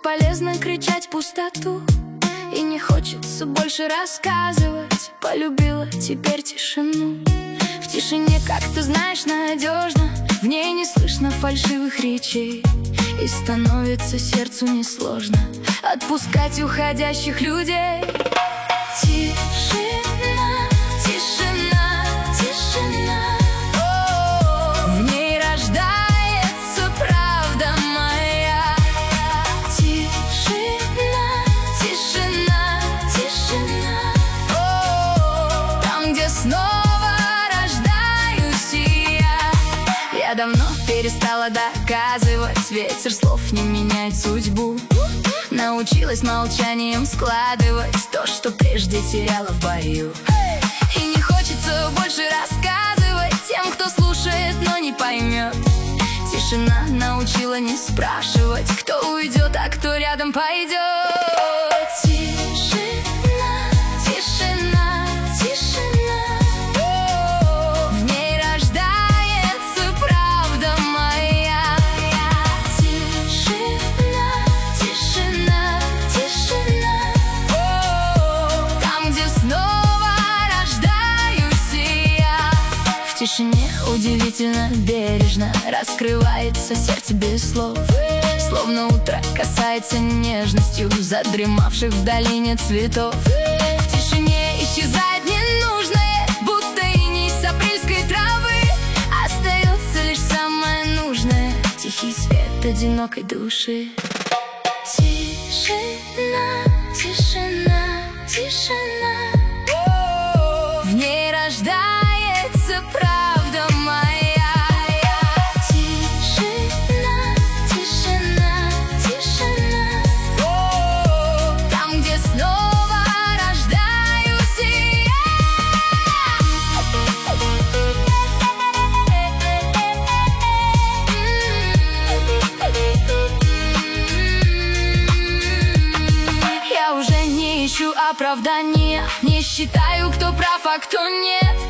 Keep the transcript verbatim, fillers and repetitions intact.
бесполезно кричать в пустоту, и не хочется больше рассказывать. Полюбила теперь тишину. В тишине, как ты знаешь, надежно. В ней не слышно фальшивых речей, и становится сердцу несложно отпускать уходящих людей. Тишина, тишина, тишина. В ней рождается правда моя. Тишина, тишина, тишина. Там, где снова рождаюсь и я. Я давно перестала доказывать, ветер слов не меняет судьбу. Научилась молчанием складывать то, что прежде теряла в бою. И не хочется больше рассказывать тем, кто слушает, но не поймет. Тишина научила не спрашивать, кто уйдет, а кто рядом пойдет. Тишина, тишина, тишина. В ней рождается правда моя. Тишина, тишина, тишина. Там, где снова рождаюсь и я. В тишине удивительно бережно раскрывается сердце без слов, словно утро касается нежностью задремавших в долине цветов. В тишине исчезает ненужное, будто иней с апрельской травы. Остается лишь самое нужное, тихий свет одинокой души. Тишина, тишина, тишина. В ней рождается правда моя. Тишина, тишина, тишина. Там, где снова рождаюсь и я. Я уже не ищу оправдания, не считаю, кто прав, а кто нет.